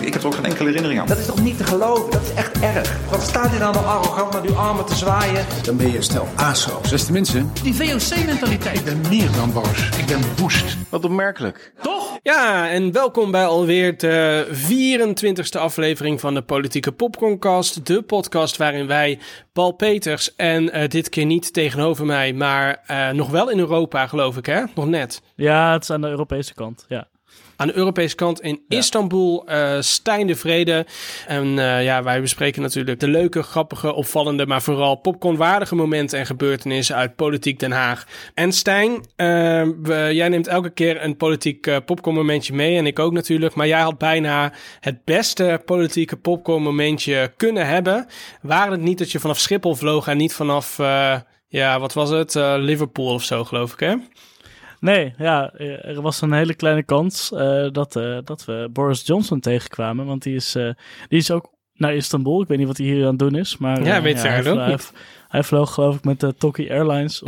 Ik heb er ook geen enkele herinnering aan. Dat is toch niet te geloven? Dat is echt erg. Wat staat u nou nog arrogant met uw armen te zwaaien? Dan ben je stel aso's. Beste mensen. Die VOC-mentaliteit. Ik ben meer dan boos. Ik ben woest. Wat opmerkelijk. Toch? Ja, en welkom bij alweer de 24e aflevering van de Politieke Popcorncast. De podcast waarin wij, Paul Peters en dit keer niet tegenover mij, maar nog wel in Europa geloof ik, hè? Nog net. Ja, het is aan de Europese kant, ja. Aan de Europese kant in Istanbul, Stijn de Vrede. En wij bespreken natuurlijk de leuke, grappige, opvallende, maar vooral popcornwaardige momenten en gebeurtenissen uit Politiek Den Haag. En Stijn, jij neemt elke keer een politiek popcornmomentje mee en ik ook natuurlijk. Maar jij had bijna het beste politieke popcornmomentje kunnen hebben. Waren het niet dat je vanaf Schiphol vloog en niet vanaf, wat was het? Liverpool of zo geloof ik, hè? Nee, ja, er was een hele kleine kans dat we Boris Johnson tegenkwamen. Want die is ook naar Istanbul. Ik weet niet wat hij hier aan het doen is. Maar hij vloog geloof ik met de Turkish Airlines.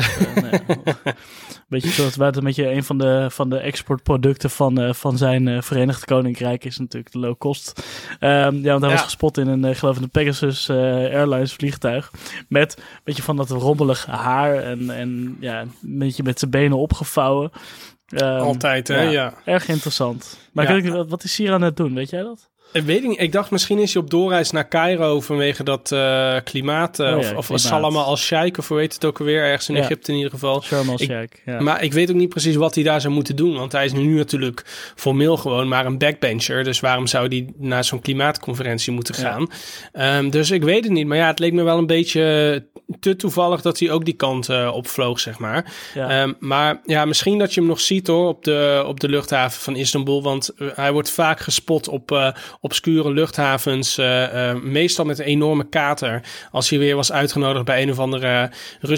Beetje zoals een beetje een van de exportproducten van zijn Verenigd Koninkrijk is natuurlijk de low cost. Want hij was gespot in een de Pegasus Airlines vliegtuig. Met een beetje van dat rommelige haar en een beetje met zijn benen opgevouwen. Altijd, hè? Ja. Erg interessant. Maar wat is hij hier aan het doen? Weet jij dat? Ik weet niet. Ik dacht misschien is hij op doorreis naar Cairo vanwege dat klimaat. Of Salama al-Sheikh, of hoe heet het ook alweer? Ergens in Egypte in ieder geval. Sharm el-Sheikh, ja. Maar ik weet ook niet precies wat hij daar zou moeten doen. Want hij is nu natuurlijk formeel gewoon maar een backbencher. Dus waarom zou hij naar zo'n klimaatconferentie moeten gaan? Dus ik weet het niet. Maar het leek me wel een beetje te toevallig dat hij ook die kant opvloog, zeg maar. Ja. Maar misschien dat je hem nog ziet hoor op de luchthaven van Istanbul. Want hij wordt vaak gespot op obscure luchthavens, meestal met een enorme kater. Als hij weer was uitgenodigd bij een of andere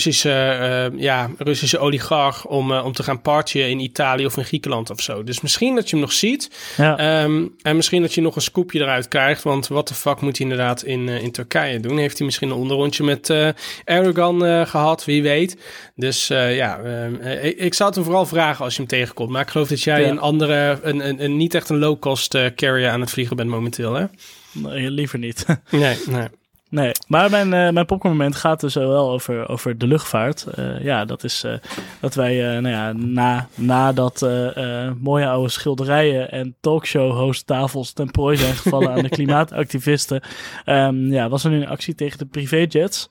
Russische oligarch om te gaan partyen in Italië of in Griekenland of zo. Dus misschien dat je hem nog ziet. Ja. En misschien dat je nog een scoopje eruit krijgt. Want wat de fuck moet hij inderdaad in Turkije doen? Heeft hij misschien een onderrondje met Erdogan gehad? Wie weet. Dus ik zou het hem vooral vragen als je hem tegenkomt. Maar ik geloof dat jij een niet echt een low-cost carrier aan het vliegen bent momenteel, hè? Nee, liever niet. Nee. Maar mijn popcornmoment gaat dus wel over de luchtvaart. Dat is dat wij na dat mooie oude schilderijen en talkshow-hosttafels ten prooi zijn gevallen aan de klimaatactivisten. Was er nu een actie tegen de privéjets.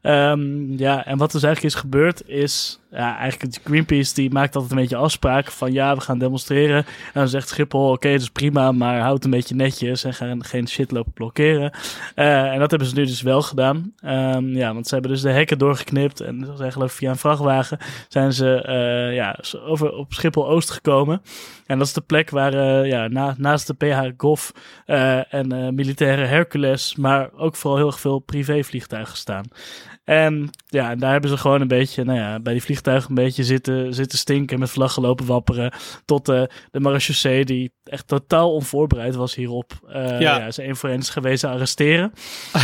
En wat dus eigenlijk is gebeurd is... Ja, eigenlijk Greenpeace die maakt altijd een beetje afspraken van we gaan demonstreren. En dan zegt Schiphol, oké, dat is prima, maar houd het een beetje netjes en gaan geen shit lopen blokkeren. En dat hebben ze nu dus wel gedaan. Want ze hebben dus de hekken doorgeknipt en eigenlijk via een vrachtwagen zijn ze op Schiphol-Oost gekomen. En dat is de plek waar naast de PH Gof en militaire Hercules, maar ook vooral heel erg veel privévliegtuigen staan. En daar hebben ze gewoon een beetje, bij die vliegtuigen een beetje zitten stinken, met vlaggen lopen wapperen, tot de marechaussee die echt totaal onvoorbereid was hierop. Ze één voor één is gewezen arresteren.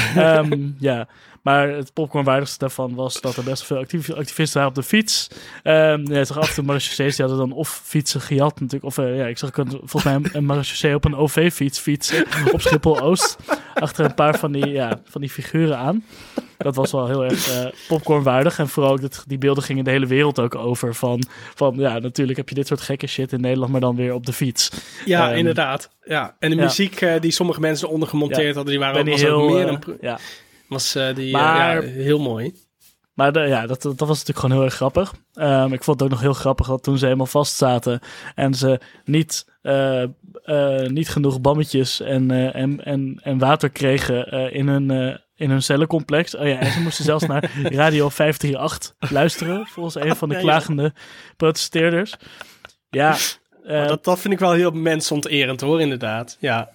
Maar het popcornwaardigste daarvan was dat er best veel activisten waren op de fiets. Je zag af en toe marechaussées, die hadden dan of fietsen gejat natuurlijk. Of ik zag volgens mij een marechaussee op een OV-fiets fietsen op Schiphol-Oost. Achter een paar van die figuren aan. Dat was wel heel erg popcornwaardig. En vooral ook die beelden gingen de hele wereld ook over. Van natuurlijk heb je dit soort gekke shit in Nederland, maar dan weer op de fiets. Ja, inderdaad. Ja. En de muziek die sommige mensen eronder gemonteerd hadden, die waren ook meer dan... heel mooi. Maar dat was natuurlijk gewoon heel erg grappig. Ik vond het ook nog heel grappig dat toen ze helemaal vast zaten en ze niet genoeg bammetjes en water kregen in hun cellencomplex. En ze moesten zelfs naar Radio 538 luisteren, volgens een van de klagende protesteerders. Ja. Dat vind ik wel heel mensonterend hoor, inderdaad. Ja.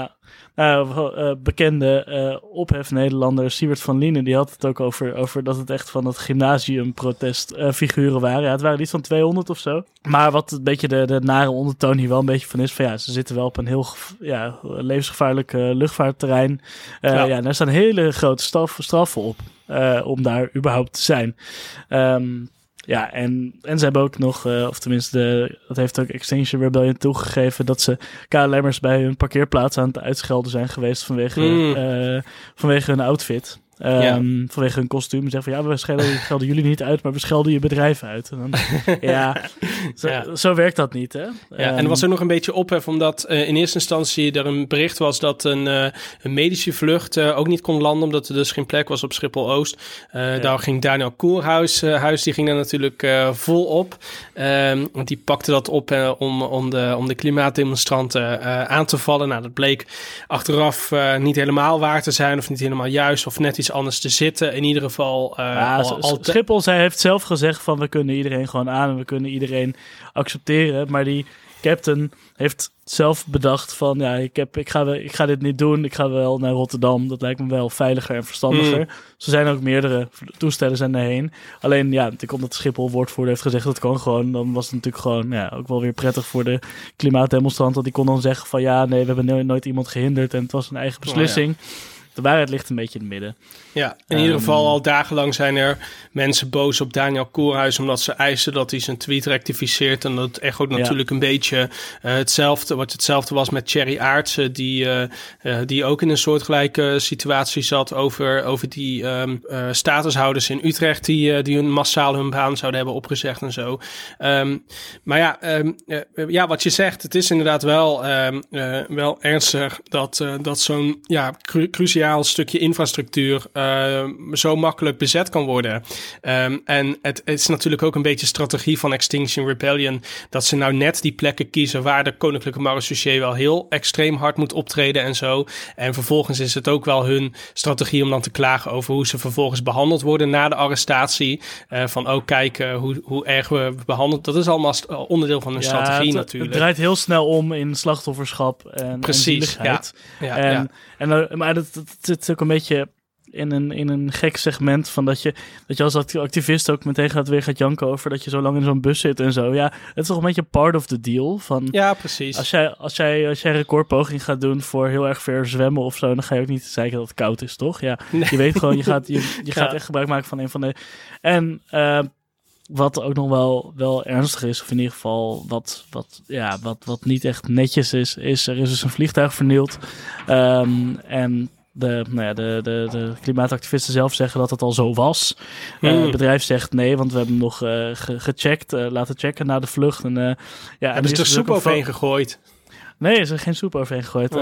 Bekende ophef-Nederlander Siewert van Lienen, die had het ook over dat het echt van het gymnasiumprotest figuren waren. Ja, het waren niet van 200 of zo. Maar wat een beetje de nare ondertoon hier wel een beetje van is, van ze zitten wel op een heel levensgevaarlijk luchtvaartterrein. En daar staan hele grote straffen op om daar überhaupt te zijn. Ja, en ze hebben ook nog, of tenminste, dat heeft ook Extinction Rebellion toegegeven, dat ze KLM'ers bij hun parkeerplaats aan het uitschelden zijn geweest vanwege hun outfit. Vanwege hun kostuum. Zeggen van, we schelden jullie niet uit, maar we schelden je bedrijf uit. En dan, zo werkt dat niet, hè? En er was ook nog een beetje ophef, omdat in eerste instantie er een bericht was dat een medische vlucht ook niet kon landen, omdat er dus geen plek was op Schiphol-Oost. Daar ging Daniel Koerhuis, die ging daar natuurlijk vol op. Want die pakte dat op om de klimaatdemonstranten aan te vallen. Nou, dat bleek achteraf niet helemaal waar te zijn, of niet helemaal juist, of net iets anders te zitten. In ieder geval... Schiphol, zij heeft zelf gezegd van, we kunnen iedereen gewoon aan en we kunnen iedereen accepteren. Maar die captain heeft zelf bedacht van, ik ga dit niet doen. Ik ga wel naar Rotterdam. Dat lijkt me wel veiliger en verstandiger. Er zijn ook meerdere toestellen zijn daarheen. Alleen, natuurlijk omdat de Schiphol-woordvoerder heeft gezegd dat kan gewoon. Dan was het natuurlijk gewoon ook wel weer prettig voor de klimaatdemonstranten. Die kon dan zeggen van, we hebben nooit iemand gehinderd en het was een eigen beslissing. De waarheid ligt een beetje in het midden. Ja, in ieder geval al dagenlang zijn er mensen boos op Daniel Koerhuis, omdat ze eisen dat hij zijn tweet rectificeert. En dat het echt ook natuurlijk een beetje hetzelfde was met Thierry Aartsen, die ook in een soortgelijke situatie zat over die statushouders in Utrecht die hun massaal hun baan zouden hebben opgezegd en zo. Wat je zegt, het is inderdaad wel ernstig dat zo'n cruciaal stukje infrastructuur zo makkelijk bezet kan worden. En het is natuurlijk ook een beetje strategie van Extinction Rebellion dat ze nou net die plekken kiezen waar de Koninklijke Marechaussee wel heel extreem hard moet optreden en zo. En vervolgens is het ook wel hun strategie om dan te klagen over hoe ze vervolgens behandeld worden na de arrestatie. Hoe erg we behandeld. Dat is allemaal onderdeel van hun strategie natuurlijk. Het draait heel snel om in slachtofferschap en zieligheid. Maar dat zit ook een beetje in een gek segment van dat je als activist ook meteen gaat janken over dat je zo lang in zo'n bus zit en zo. Ja, het is toch een beetje part of the deal. Van, ja, precies. Als jij een recordpoging gaat doen voor heel erg ver zwemmen of zo, dan ga je ook niet zeiken dat het koud is, toch? Ja, nee. Je weet gewoon, je gaat echt gebruik maken van een van de... En wat ook nog wel ernstig is, of in ieder geval wat niet echt netjes is, er is dus een vliegtuig vernield. En de klimaatactivisten zelf zeggen dat het al zo was. Het bedrijf zegt nee, want we hebben hem nog gecheckt, laten checken na de vlucht. En, hebben ze er soep overheen gegooid? Nee, er is er geen soep overheen gegooid.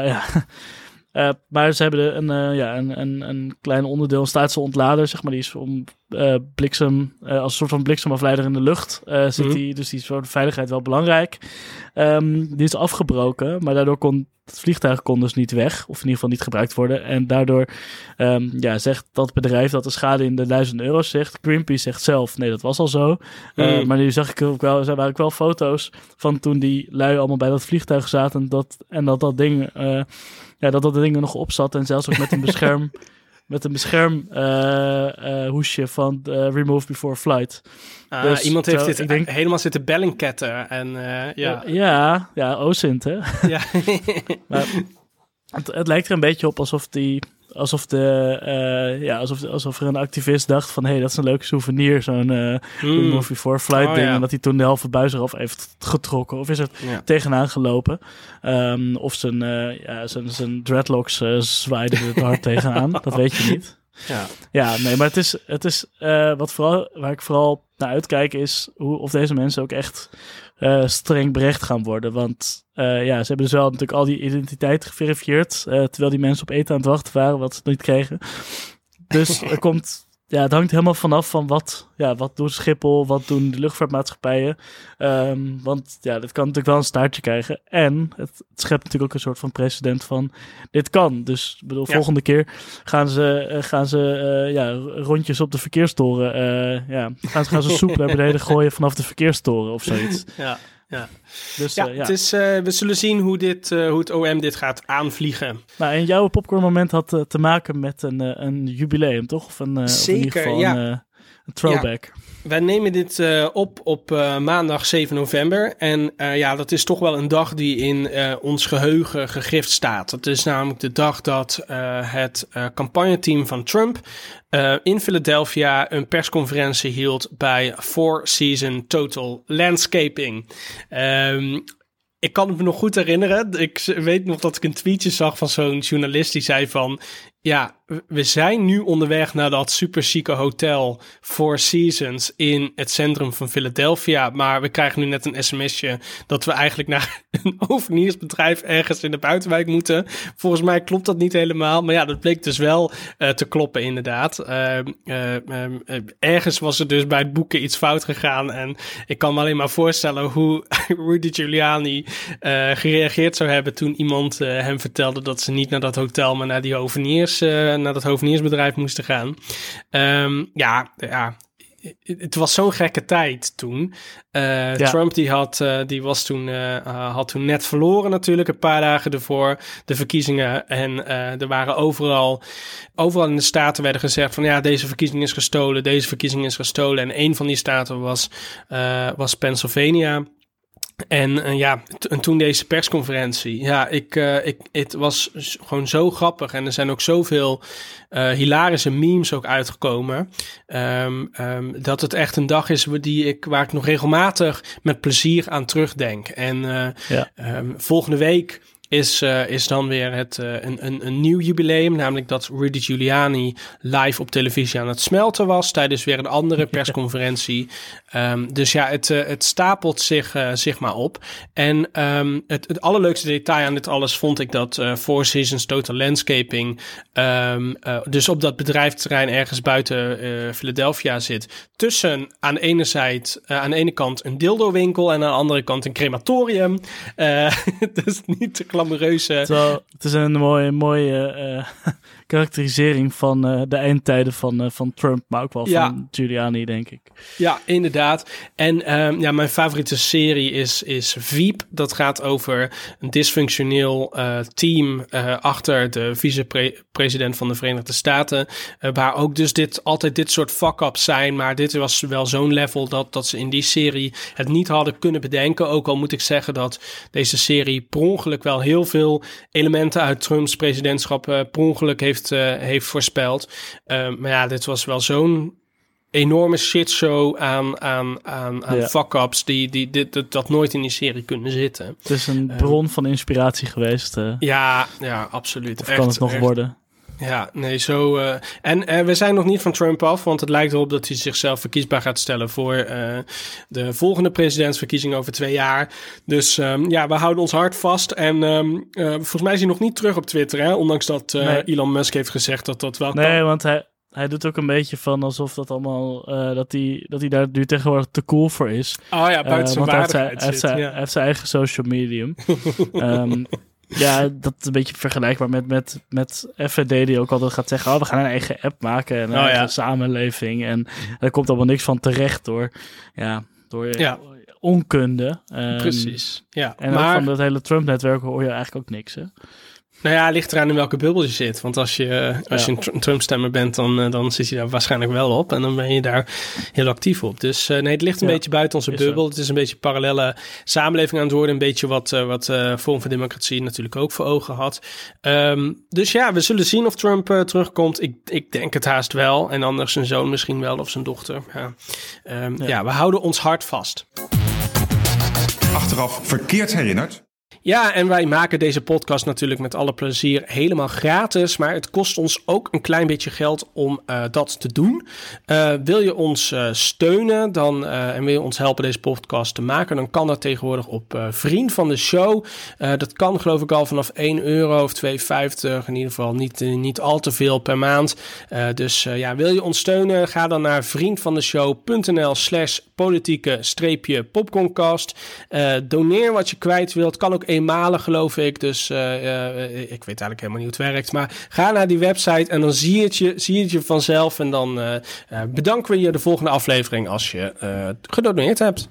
Maar ze hebben een klein onderdeel, een staatse ontlader, zeg maar, die is om als een soort van bliksemafleider in de lucht zit die, dus die is voor de veiligheid wel belangrijk. Die is afgebroken, maar daardoor het vliegtuig kon dus niet weg, of in ieder geval niet gebruikt worden. En daardoor zegt dat bedrijf dat de schade in de €1000 zegt. Greenpeace zegt zelf, nee, dat was al zo. Maar nu zag ik ook wel, er waren ook wel foto's van toen die lui allemaal bij dat vliegtuig zaten dat ding dat ding er nog op zat en zelfs ook met een beschermhoesje van Remove Before Flight. Dus, iemand heeft dit helemaal zitten bellingketten. En, OSINT, hè? Ja. Maar het lijkt er een beetje op alsof er een activist dacht van, dat is een leuke souvenir, zo'n Remove Before Flight ding. En dat hij toen de halve buis eraf heeft getrokken. Of is er tegenaan gelopen. Of zijn dreadlocks zwaaiden er hard tegenaan. Dat weet je niet. Maar het is waar ik vooral naar uitkijk is of deze mensen ook echt streng berecht gaan worden. Want ze hebben dus wel natuurlijk al die identiteit geverifieerd, terwijl die mensen op eten aan het wachten waren, wat ze niet kregen. Dus er komt... Ja, het hangt helemaal vanaf van wat doet Schiphol, wat doen de luchtvaartmaatschappijen. Want dit kan natuurlijk wel een staartje krijgen. En het schept natuurlijk ook een soort van precedent van dit kan. Dus ik bedoel, volgende keer gaan ze rondjes op de verkeerstoren. Gaan ze soep naar beneden gooien vanaf de verkeerstoren of zoiets. Ja. Dus, we zullen zien hoe het OM dit gaat aanvliegen. Nou, en jouw popcornmoment had te maken met een jubileum, toch? Of Zeker, een throwback. wij nemen dit op maandag 7 november. En dat is toch wel een dag die in ons geheugen gegrift staat. Het is namelijk de dag dat het campagneteam van Trump in Philadelphia een persconferentie hield bij Four Seasons Total Landscaping. Ik kan het me nog goed herinneren. Ik weet nog dat ik een tweetje zag van zo'n journalist die zei van... Ja, we zijn nu onderweg naar dat super chique hotel Four Seasons in het centrum van Philadelphia. Maar we krijgen nu net een sms'je dat we eigenlijk naar een overniersbedrijf ergens in de buitenwijk moeten. Volgens mij klopt dat niet helemaal. Maar ja, dat bleek dus wel te kloppen inderdaad. Ergens was er dus bij het boeken iets fout gegaan. En ik kan me alleen maar voorstellen hoe Rudy Giuliani gereageerd zou hebben toen iemand hem vertelde dat ze niet naar dat hotel, maar naar die naar dat hoveniersbedrijf moesten gaan. Het was zo'n gekke tijd toen. Trump had toen net verloren natuurlijk, een paar dagen ervoor, de verkiezingen. En er waren overal in de staten werden gezegd van ja, deze verkiezing is gestolen. En een van die staten was Pennsylvania. En toen deze persconferentie. Ja, het was gewoon zo grappig. En er zijn ook zoveel hilarische memes ook uitgekomen. Dat het echt een dag is waar ik nog regelmatig met plezier aan terugdenk. En volgende week is dan weer een nieuw jubileum. Namelijk dat Rudy Giuliani live op televisie aan het smelten was tijdens weer een andere persconferentie. Dus ja, het stapelt zich maar op. En het allerleukste detail aan dit alles vond ik dat Four Seasons Total Landscaping dus op dat bedrijfterrein ergens buiten Philadelphia zit. Tussen aan de ene kant een dildo-winkel en aan de andere kant een crematorium. Dus niet te glamoureuze. Het is een mooie karakterisering van de eindtijden van Trump, maar ook wel van Giuliani, denk ik. Ja, inderdaad. En mijn favoriete serie is Veep. Dat gaat over een dysfunctioneel team achter de vicepresident van de Verenigde Staten. Waar ook dus altijd dit soort fuck-ups zijn. Maar dit was wel zo'n level dat ze in die serie het niet hadden kunnen bedenken. Ook al moet ik zeggen dat deze serie per ongeluk wel heel veel elementen uit Trumps presidentschap per ongeluk heeft voorspeld. Maar ja, dit was wel zo'n enorme shitshow aan fuck-ups dat nooit in die serie kunnen zitten. Het is een bron van inspiratie geweest. Ja, absoluut. Of kan het nog worden? Ja, nee, zo... En we zijn nog niet van Trump af, want het lijkt erop dat hij zichzelf verkiesbaar gaat stellen voor de volgende presidentsverkiezing over 2 jaar. Dus we houden ons hart vast. En volgens mij is hij nog niet terug op Twitter, hè? Ondanks dat Elon Musk heeft gezegd dat wel kan. Nee, want hij doet ook een beetje van alsof dat allemaal... dat hij daar nu tegenwoordig te cool voor is. Oh ja, buiten zijn waardigheid hij heeft zijn eigen social medium. Ja, dat is een beetje vergelijkbaar met FVD die ook altijd gaat zeggen... we gaan een eigen app maken en een eigen samenleving. En er komt allemaal niks van terecht door onkunde. Precies, ja. En ook van dat hele Trump-netwerk hoor je eigenlijk ook niks, hè? Nou ja, ligt eraan in welke bubbel je zit. Want als je een Trump-stemmer bent, dan zit je daar waarschijnlijk wel op. En dan ben je daar heel actief op. Dus het ligt een beetje buiten onze bubbel. Het is een beetje parallele samenleving aan het worden. Een beetje wat Forum voor Democratie natuurlijk ook voor ogen had. Dus ja, we zullen zien of Trump terugkomt. Ik denk het haast wel. En anders zijn zoon misschien wel of zijn dochter. We houden ons hart vast. Achteraf verkeerd herinnerd. Ja, en wij maken deze podcast natuurlijk met alle plezier helemaal gratis. Maar het kost ons ook een klein beetje geld om dat te doen. Wil je ons steunen en wil je ons helpen deze podcast te maken... dan kan dat tegenwoordig op Vriend van de Show. Dat kan geloof ik al vanaf €1 of €2,50. In ieder geval niet al te veel per maand. Dus wil je ons steunen? Ga dan naar vriendvandeshow.nl/politieke-popcorncast. Doneer wat je kwijt wilt. Kan ook eenmalig, geloof ik. Dus ik weet eigenlijk helemaal niet hoe het werkt. Maar ga naar die website en dan zie je het je vanzelf. En dan bedanken we je de volgende aflevering als je gedoneerd hebt.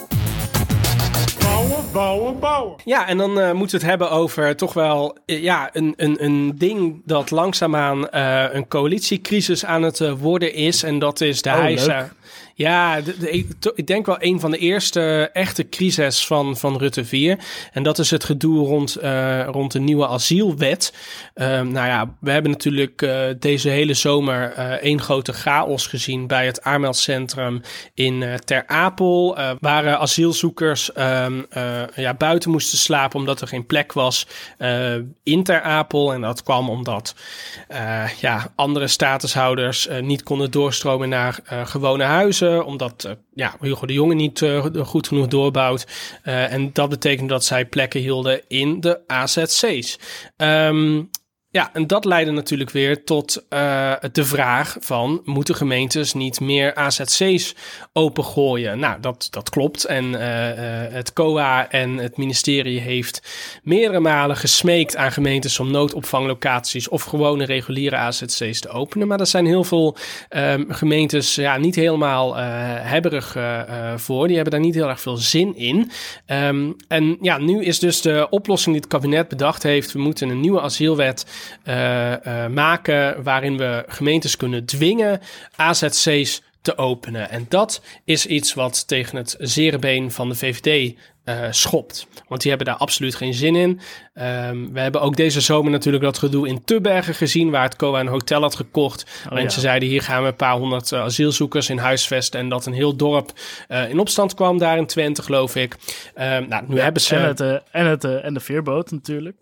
Bouwen. Ja, en dan moeten we het hebben over toch wel een ding dat langzaamaan een coalitiecrisis aan het worden is. En dat is de Ja, ik denk wel een van de eerste echte crises van Rutte 4. En dat is het gedoe rond de nieuwe asielwet. We hebben natuurlijk deze hele zomer één grote chaos gezien bij het aanmeldcentrum in Ter Apel. Waar asielzoekers buiten moesten slapen omdat er geen plek was in Ter Apel. En dat kwam omdat andere statushouders niet konden doorstromen naar gewone huizen, omdat Hugo de Jonge niet goed genoeg doorbouwt. En dat betekent dat zij plekken hielden in de AZC's. En dat leidde natuurlijk weer tot de vraag van, moeten gemeentes niet meer AZC's opengooien? Nou, dat klopt. En het COA en het ministerie heeft meerdere malen gesmeekt aan gemeentes om noodopvanglocaties of gewone reguliere AZC's te openen. Maar er zijn heel veel gemeentes niet helemaal hebberig voor. Die hebben daar niet heel erg veel zin in. Nu is dus de oplossing die het kabinet bedacht heeft, we moeten een nieuwe asielwet maken waarin we gemeentes kunnen dwingen AZC's te openen. En dat is iets wat tegen het zere been van de VVD schopt. Want die hebben daar absoluut geen zin in. We hebben ook deze zomer natuurlijk dat gedoe in Tubbergen gezien, waar het COA een hotel had gekocht. En ze zeiden, hier gaan we een paar honderd asielzoekers in huisvesten. En dat een heel dorp in opstand kwam daar in Twente, geloof ik. Hebben ze... En de veerboot natuurlijk.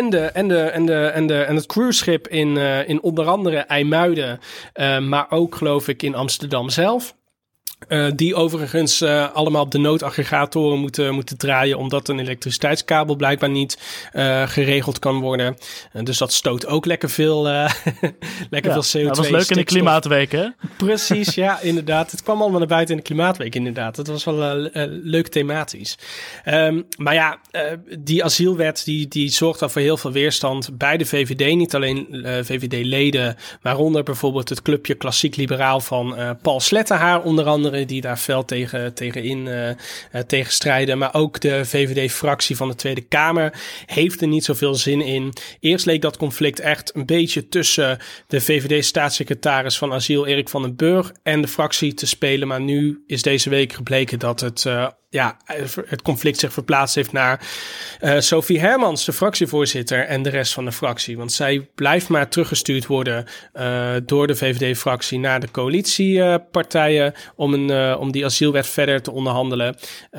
En het cruiseschip in onder andere IJmuiden, maar ook geloof ik in Amsterdam zelf. Die overigens allemaal op de noodaggregatoren moeten draaien, omdat een elektriciteitskabel blijkbaar niet geregeld kan worden. Dus dat stoot ook lekker veel veel CO2. Dat was leuk in de Klimaatweek, hè? Precies, ja, inderdaad. Het kwam allemaal naar buiten in de Klimaatweek, inderdaad. Dat was wel leuk thematisch. Die asielwet die zorgt al voor heel veel weerstand bij de VVD. Niet alleen VVD-leden, waaronder bijvoorbeeld het clubje Klassiek Liberaal van Paul Slettenhaar onder andere, die daar fel tegen strijden. Maar ook de VVD-fractie van de Tweede Kamer heeft er niet zoveel zin in. Eerst leek dat conflict echt een beetje tussen de VVD-staatssecretaris van Asiel Erik van den Burg en de fractie te spelen. Maar nu is deze week gebleken dat het conflict zich verplaatst heeft naar Sophie Hermans, de fractievoorzitter, en de rest van de fractie. Want zij blijft maar teruggestuurd worden door de VVD-fractie naar de coalitiepartijen om die asielwet verder te onderhandelen.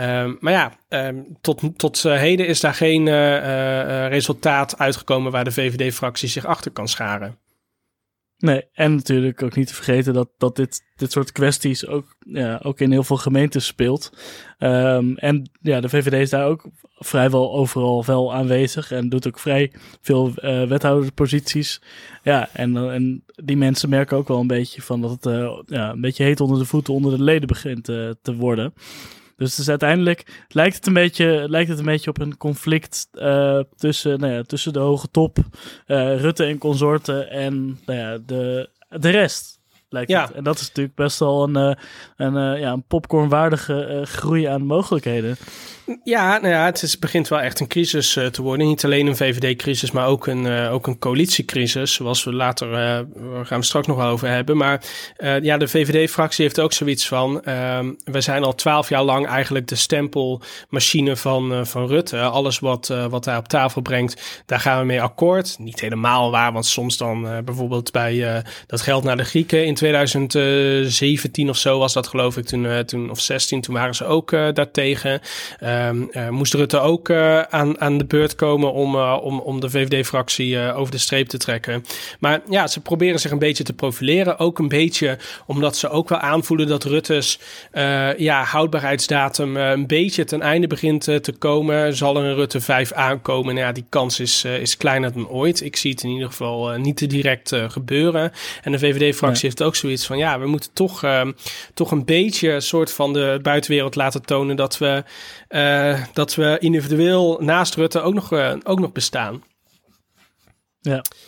Tot heden is daar geen resultaat uitgekomen waar de VVD-fractie zich achter kan scharen. Nee, en natuurlijk ook niet te vergeten dat dit soort kwesties ook in heel veel gemeentes speelt. De VVD is daar ook vrijwel overal wel aanwezig en doet ook vrij veel wethoudersposities. Ja, en die mensen merken ook wel een beetje van dat het een beetje heet onder de voeten onder de leden begint te worden. Dus uiteindelijk lijkt het een beetje op een conflict tussen de hoge top, Rutte en consorten en de rest. Lijkt het. En dat is natuurlijk best wel een popcornwaardige groei aan mogelijkheden. Ja, het begint wel echt een crisis te worden. Niet alleen een VVD-crisis, maar ook een coalitiecrisis. Zoals we later, gaan we straks nog wel over hebben. Maar de VVD-fractie heeft ook zoiets van, we zijn al 12 jaar lang eigenlijk de stempelmachine van Rutte. Alles wat hij op tafel brengt, daar gaan we mee akkoord. Niet helemaal waar, want soms dan bijvoorbeeld bij dat geld naar de Grieken in 2017 of zo was dat, geloof ik, toen of 16, toen waren ze ook daartegen. Moest Rutte ook aan de beurt komen om de VVD-fractie over de streep te trekken. Maar ja, ze proberen zich een beetje te profileren. Ook een beetje omdat ze ook wel aanvoelen dat Rutte's houdbaarheidsdatum een beetje ten einde begint te komen. Zal er een Rutte 5 aankomen? Nou ja, die kans is kleiner dan ooit. Ik zie het in ieder geval niet te direct gebeuren. En de VVD-fractie heeft ook zoiets van, we moeten toch een beetje een soort van de buitenwereld laten tonen dat we individueel naast Rutte ook nog bestaan. Ja.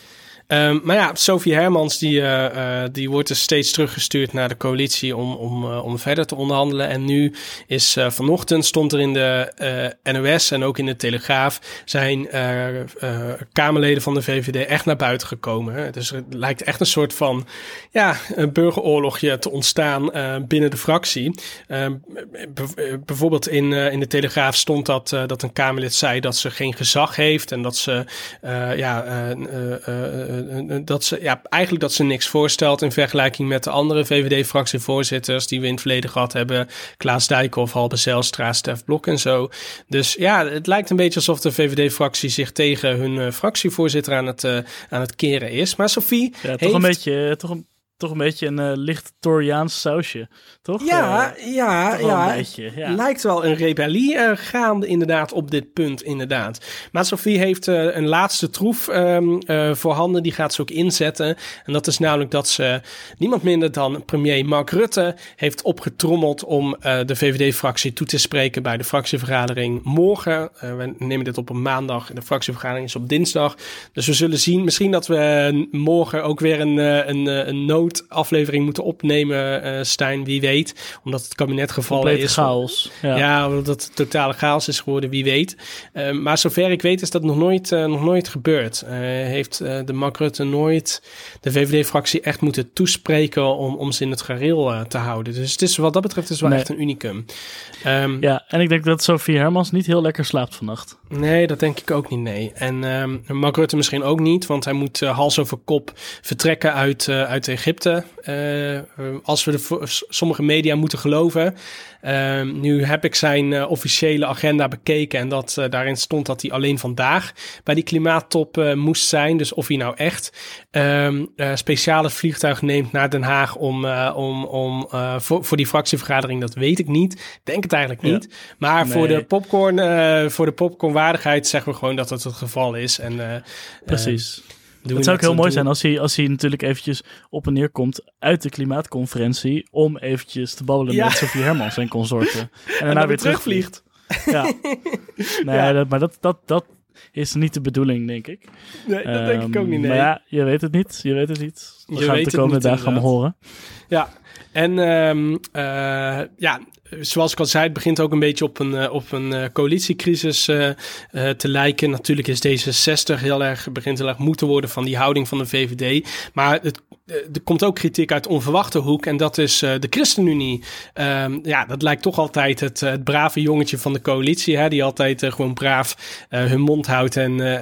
Maar ja, Sophie Hermans die wordt dus steeds teruggestuurd naar de coalitie om verder te onderhandelen. En nu is vanochtend stond er in de NOS en ook in de Telegraaf zijn Kamerleden van de VVD echt naar buiten gekomen. Hè? Dus het lijkt echt een soort van een burgeroorlogje te ontstaan binnen de fractie. Bijvoorbeeld in de Telegraaf stond dat een Kamerlid zei dat ze geen gezag heeft en dat ze eigenlijk dat ze niks voorstelt in vergelijking met de andere VVD-fractievoorzitters die we in het verleden gehad hebben. Klaas Dijkhoff, Halbe Zijlstra, Stef Blok en zo. Dus ja, het lijkt een beetje alsof de VVD-fractie zich tegen hun fractievoorzitter aan het keren is. Maar Sophie toch een beetje een licht Toriaans sausje, toch? Ja. Beetje, ja. Lijkt wel een rebellie gaande inderdaad op dit punt, inderdaad. Maar Sophie heeft een laatste troef voorhanden, die gaat ze ook inzetten. En dat is namelijk dat ze niemand minder dan premier Mark Rutte heeft opgetrommeld om de VVD-fractie toe te spreken bij de fractievergadering morgen. We nemen dit op een maandag, de fractievergadering is op dinsdag. Dus we zullen zien, misschien dat we morgen ook weer een noodaflevering moeten opnemen, Stijn, wie weet. Omdat het kabinet gevallen complete is. Chaos. Ja, omdat het totale chaos is geworden, wie weet. Maar zover ik weet is dat nog nooit gebeurd. Heeft de Mark Rutte nooit de VVD-fractie echt moeten toespreken om ze in het gareel te houden. Dus het is, wat dat betreft is wel echt een unicum. Ja, en ik denk dat Sophie Hermans niet heel lekker slaapt vannacht. Nee, dat denk ik ook niet, nee. En Mark Rutte misschien ook niet, want hij moet hals over kop vertrekken uit Egypte. Als we sommige media moeten geloven. Nu heb ik zijn officiële agenda bekeken en daarin stond dat hij alleen vandaag bij die klimaattop moest zijn. Dus of hij nou echt speciale vliegtuig neemt naar Den Haag voor die fractievergadering, dat weet ik niet. Ik denk het eigenlijk niet. Ja. Maar nee. voor de popcornwaardigheid zeggen we gewoon dat het geval is. En, precies. Het zou ook heel mooi zijn als hij natuurlijk eventjes op en neer komt uit de klimaatconferentie om eventjes te babbelen met Sophie Hermans en consorten. En daarna weer terugvliegt. Ja. Nee, maar dat is niet de bedoeling, denk ik. Nee, dat denk ik ook niet, nee. Maar ja, je weet het niet. We gaan het de komende dagen allemaal horen. Ja, en zoals ik al zei, het begint ook een beetje op een coalitiecrisis te lijken. Natuurlijk is D66 begint heel erg moe te worden van die houding van de VVD. Maar er komt ook kritiek uit onverwachte hoek en dat is de ChristenUnie. Dat lijkt toch altijd het brave jongetje van de coalitie, hè, die altijd gewoon braaf hun mond houdt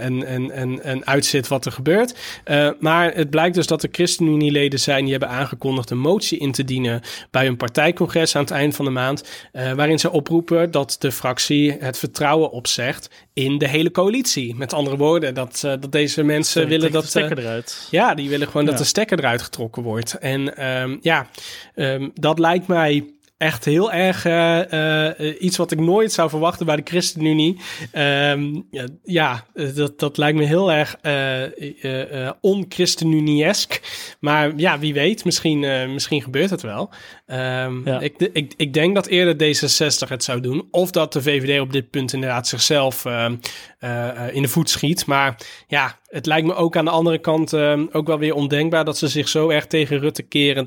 en uitzit wat er gebeurt. Maar het blijkt dus dat de ChristenUnie-leden zijn die hebben aangekondigd een motie in te dienen bij een partijcongres aan het eind van de maand, waarin ze oproepen dat de fractie het vertrouwen opzegt in de hele coalitie. Met andere woorden, dat deze mensen willen dat... de stekker eruit. Ja, die willen gewoon dat de stekker eruit getrokken wordt. En dat lijkt mij echt heel erg iets wat ik nooit zou verwachten bij de ChristenUnie. Dat lijkt me heel erg on-ChristenUnie-esk. Maar ja, wie weet, misschien gebeurt het wel. Ik denk dat eerder D66 het zou doen. Of dat de VVD op dit punt inderdaad zichzelf in de voet schiet. Maar ja, het lijkt me ook aan de andere kant ook wel weer ondenkbaar dat ze zich zo erg tegen Rutte keren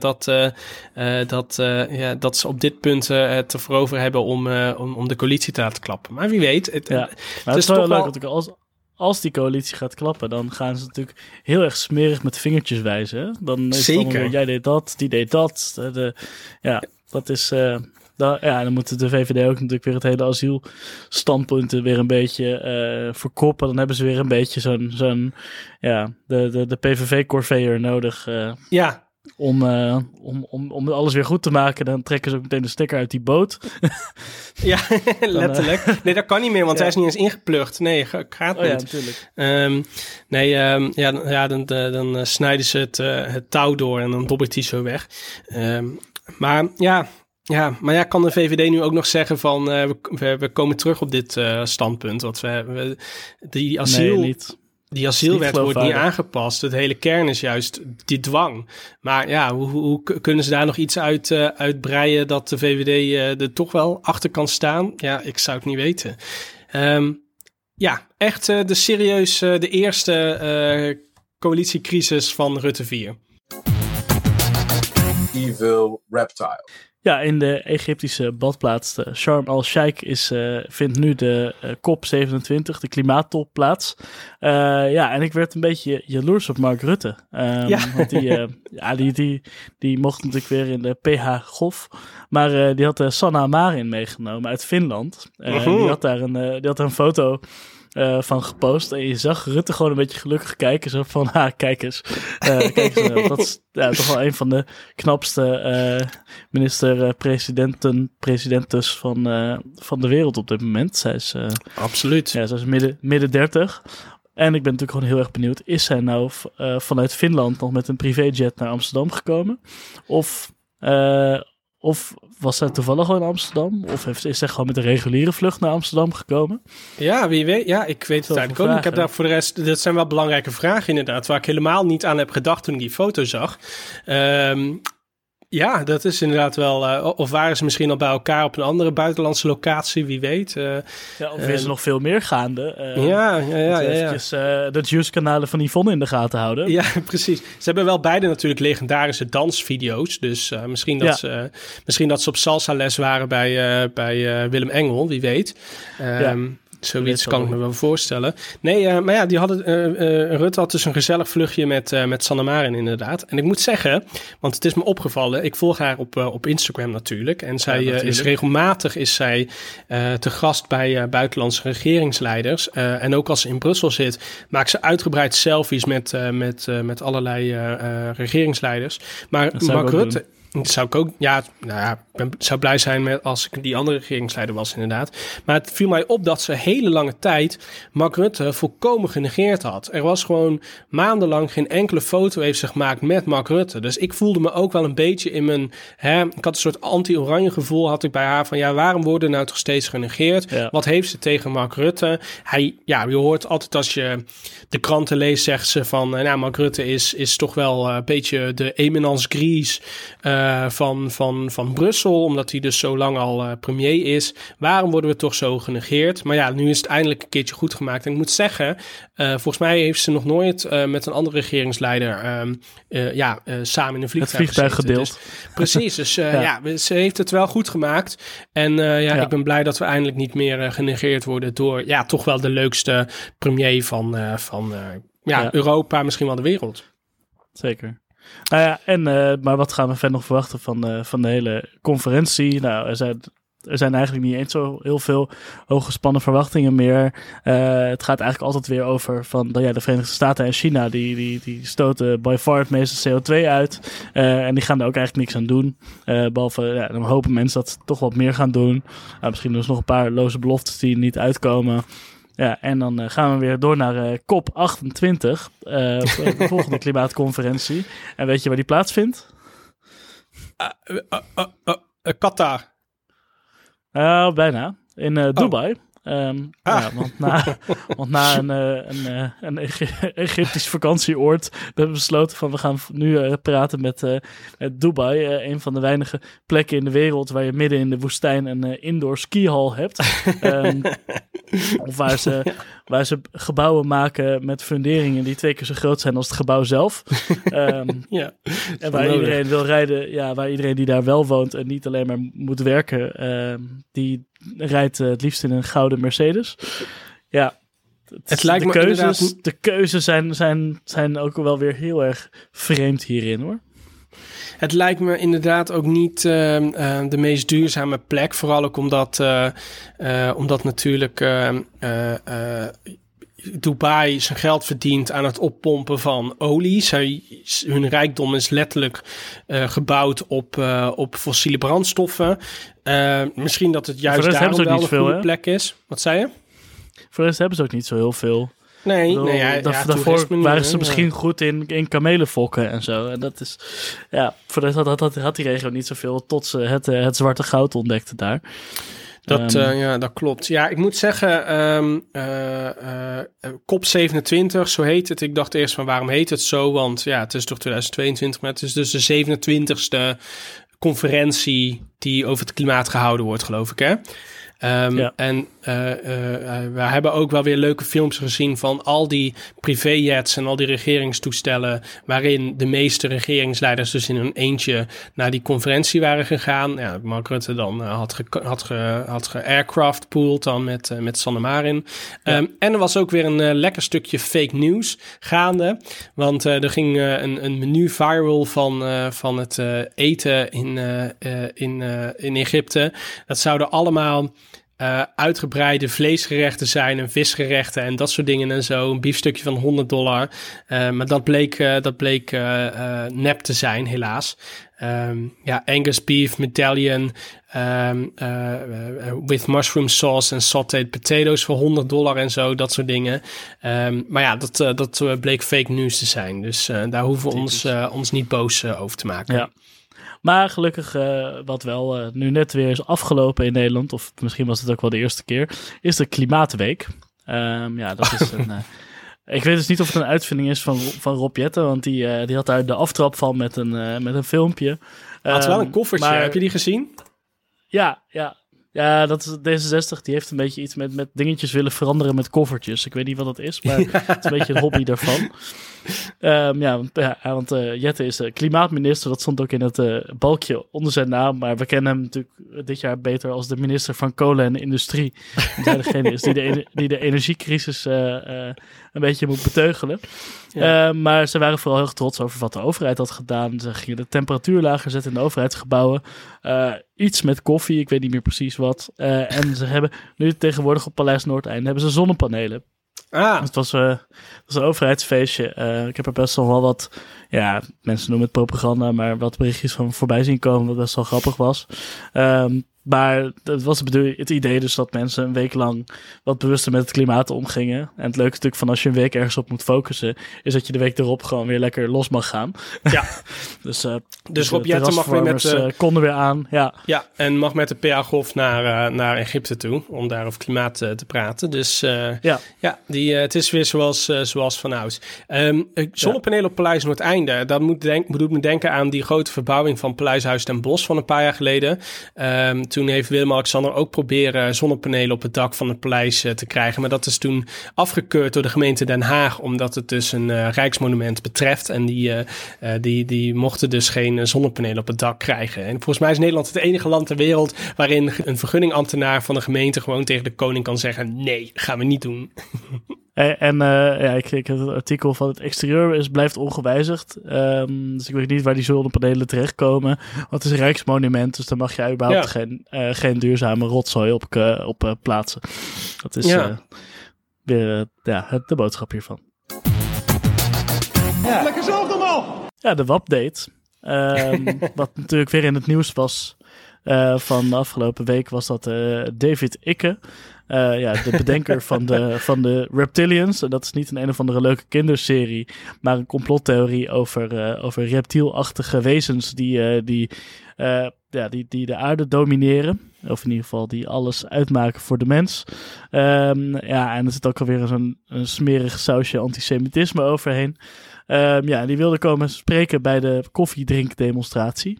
dat ze op dit punt te voorover hebben om de coalitie te laten klappen. Maar wie weet. Het is toch wel leuk dat als die coalitie gaat klappen, dan gaan ze natuurlijk heel erg smerig met vingertjes wijzen. Hè? Dan is het dan weer, jij deed dat, die deed dat. Dat is... dan moet de VVD ook natuurlijk weer het hele asielstandpunt weer een beetje verkoppen. Dan hebben ze weer een beetje de PVV-corveyor nodig. Om alles weer goed te maken, dan trekken ze ook meteen de stekker uit die boot. Ja, letterlijk. Nee, dat kan niet meer, want hij is niet eens ingeplucht. Nee, gaat niet. Ja, natuurlijk. Dan snijden ze het touw door en dan dobbert hij zo weg. Maar kan de VVD nu ook nog zeggen van we komen terug op dit standpunt? Want die asielwet wordt niet aangepast. Het hele kern is juist die dwang. Maar ja, hoe kunnen ze daar nog iets uitbreien dat de VVD er toch wel achter kan staan? Ja, ik zou het niet weten. Echt de eerste coalitiecrisis van Rutte 4. Evil reptile. Ja, in de Egyptische badplaats Sharm el-Sheikh vindt nu de COP27, de klimaattop, ja, en ik werd een beetje jaloers op Mark Rutte. Want die mocht natuurlijk weer in de PH Golf. Maar die had Sanna Marin meegenomen uit Finland. Die had daar een foto van gepost. En je zag Rutte gewoon een beetje gelukkig kijken. Zo van, kijk eens. Dat is toch wel een van de knapste minister-presidentes van de wereld op dit moment. Zij is, absoluut. Ja, zij is midden 30. En ik ben natuurlijk gewoon heel erg benieuwd. Is zij nou vanuit Finland nog met een privéjet naar Amsterdam gekomen? Of was zij toevallig gewoon in Amsterdam? Of is zij gewoon met een reguliere vlucht naar Amsterdam gekomen? Ja, wie weet. Ja, ik weet het eigenlijk ook niet. Ik heb daar voor de rest... Dat zijn wel belangrijke vragen inderdaad, waar ik helemaal niet aan heb gedacht toen ik die foto zag. Ja, dat is inderdaad wel... of waren ze misschien al bij elkaar op een andere buitenlandse locatie, wie weet. Of is er nog veel meer gaande? Eventjes de Juice-kanalen van Yvonne in de gaten houden. Ja, precies. Ze hebben wel beide natuurlijk legendarische dansvideo's. Dus misschien dat ze op salsa-les waren bij Willem Engel, wie weet. Zoiets kan ik me wel voorstellen. Nee, maar ja, Rutte had dus een gezellig vluchtje met Sanna Marin inderdaad. En ik moet zeggen, want het is me opgevallen, ik volg haar op Instagram natuurlijk. En zij is regelmatig te gast bij buitenlandse regeringsleiders. En ook als ze in Brussel zit, maakt ze uitgebreid selfies met allerlei regeringsleiders. Maar Mark Rutte... Dat zou ik ook, zou blij zijn als ik die andere regeringsleider was inderdaad. Maar het viel mij op dat ze hele lange tijd Mark Rutte volkomen genegeerd had. Er was gewoon maandenlang geen enkele foto heeft ze gemaakt met Mark Rutte. Dus ik voelde me ook wel een beetje in mijn... ik had een soort anti-oranje gevoel had ik bij haar van... Ja, waarom worden nou toch steeds genegeerd? Ja. Wat heeft ze tegen Mark Rutte? Je hoort altijd als je de kranten leest, zegt ze van... Mark Rutte is toch wel een beetje de éminence grise... van Brussel, omdat hij dus zo lang al premier is. Waarom worden we toch zo genegeerd? Maar ja, nu is het eindelijk een keertje goed gemaakt. En ik moet zeggen, volgens mij heeft ze nog nooit met een andere regeringsleider samen in een vliegtuig gedeeld. Dus, precies, dus ze heeft het wel goed gemaakt. En ik ben blij dat we eindelijk niet meer genegeerd worden door toch wel de leukste premier van Europa, misschien wel de wereld. Zeker. Maar wat gaan we verder nog verwachten van de hele conferentie? Nou, er zijn eigenlijk niet eens zo heel veel hooggespannen verwachtingen meer. Het gaat eigenlijk altijd weer over van de Verenigde Staten en China. Die stoten by far het meeste CO2 uit. En die gaan er ook eigenlijk niks aan doen. Behalve, dan hopen mensen dat ze toch wat meer gaan doen. Misschien dus nog een paar loze beloftes die niet uitkomen. Ja, en dan gaan we weer door naar COP28, de volgende klimaatconferentie. En weet je waar die plaatsvindt? Qatar. Bijna. In Dubai. Want na een Egyptisch vakantieoord hebben we besloten van we gaan nu praten met Dubai, een van de weinige plekken in de wereld waar je midden in de woestijn een indoor skihal hebt. Of waar ze gebouwen maken met funderingen die 2 keer zo groot zijn als het gebouw zelf. En waar iedereen wil rijden, waar iedereen die daar wel woont en niet alleen maar moet werken, die rijdt het liefst in een gouden Mercedes. Ja, het lijkt me inderdaad... De keuzes zijn ook wel weer heel erg vreemd hierin, hoor. Het lijkt me inderdaad ook niet de meest duurzame plek. Vooral ook omdat natuurlijk Dubai zijn geld verdient aan het oppompen van olie. Hun rijkdom is letterlijk gebouwd op fossiele brandstoffen. Misschien dat het juist daarom wel een goede plek is. Wat zei je? Voor de rest hebben ze ook niet zo heel veel. Daarvoor waren ze misschien goed in kamelenfokken en zo. En dat is, voor de rest had die regio niet zoveel tot ze het zwarte goud ontdekte daar. Dat klopt. Ja, ik moet zeggen, COP27, zo heet het. Ik dacht eerst van waarom heet het zo? Want het is toch 2022, maar het is dus de 27e conferentie die over het klimaat gehouden wordt, geloof ik, hè? En we hebben ook wel weer leuke films gezien van al die privéjets en al die regeringstoestellen, waarin de meeste regeringsleiders dus in hun eentje naar die conferentie waren gegaan. Ja, Mark Rutte dan had ge-aircraft pooled dan met Sanne Marin. En er was ook weer een lekker stukje fake news gaande, want er ging een menu viral van het eten in Egypte. Dat zouden allemaal uitgebreide vleesgerechten zijn en visgerechten en dat soort dingen en zo. Een biefstukje van $100. Maar dat bleek nep te zijn, helaas. Angus beef medallion with mushroom sauce en sautéed potatoes voor $100 en zo, dat soort dingen. Maar ja, dat bleek fake news te zijn. Dus daar hoeven we ons niet boos over te maken. Ja. Maar gelukkig, wat wel nu net weer is afgelopen in Nederland, of misschien was het ook wel de eerste keer, is de Klimaatweek. Dat is een... ik weet dus niet of het een uitvinding is van Rob Jetten, want die had daar de aftrap van met een filmpje. Had wel een koffertje, maar, heb je die gezien? Ja, dat is D66, die heeft een beetje iets met dingetjes willen veranderen met koffertjes. Ik weet niet wat dat is, maar het is een beetje een hobby daarvan. Want Jette is klimaatminister, dat stond ook in het balkje onder zijn naam. Maar we kennen hem natuurlijk dit jaar beter als de minister van Kolen en Industrie. Want hij degene is die de energiecrisis een beetje moet beteugelen. Ja. Maar ze waren vooral heel trots over wat de overheid had gedaan. Ze gingen de temperatuur lager zetten in de overheidsgebouwen. Iets met koffie, ik weet niet meer precies wat. En ze hebben nu tegenwoordig op Paleis Noordeinde hebben ze zonnepanelen. Het was een overheidsfeestje. Ik heb er best wel wat, mensen noemen het propaganda, maar wat berichtjes van voorbij zien komen, wat best wel grappig was. Maar het was het idee dus dat mensen een week lang wat bewuster met het klimaat omgingen. En het leuke natuurlijk van als je een week ergens op moet focussen, is dat je de week erop gewoon weer lekker los mag gaan. Ja. dus Rob Jetten mag weer met konden weer aan. Ja, en mag met de PA-golf naar Egypte toe om daar over klimaat te praten. Dus het is weer zoals vanouds. Zonnepanelen op Paleis Noordeinde, dat doet me denken aan die grote verbouwing van Paleishuis ten Bosch van een paar jaar geleden. Toen heeft Willem-Alexander ook proberen zonnepanelen op het dak van het paleis te krijgen. Maar dat is toen afgekeurd door de gemeente Den Haag, omdat het dus een rijksmonument betreft. En die mochten dus geen zonnepanelen op het dak krijgen. En volgens mij is Nederland het enige land ter wereld waarin een vergunningambtenaar van de gemeente gewoon tegen de koning kan zeggen: nee, gaan we niet doen. Ik heb het artikel van het exterieur blijft ongewijzigd. Dus ik weet niet waar die zonnepanelen terechtkomen. Want het is een rijksmonument, dus daar mag je überhaupt geen duurzame rotzooi op plaatsen. Dat is weer de boodschap hiervan. Ja. Lekker zelf normaal! Ja, de WAP-date. Wat natuurlijk weer in het nieuws was van de afgelopen week, was dat David Icke, de bedenker van de Reptilians. En dat is niet een of andere leuke kinderserie, maar een complottheorie over reptielachtige wezens die de aarde domineren. Of in ieder geval die alles uitmaken voor de mens. En er zit ook alweer zo'n smerig sausje antisemitisme overheen. Die wilde komen spreken bij de koffiedrinkdemonstratie.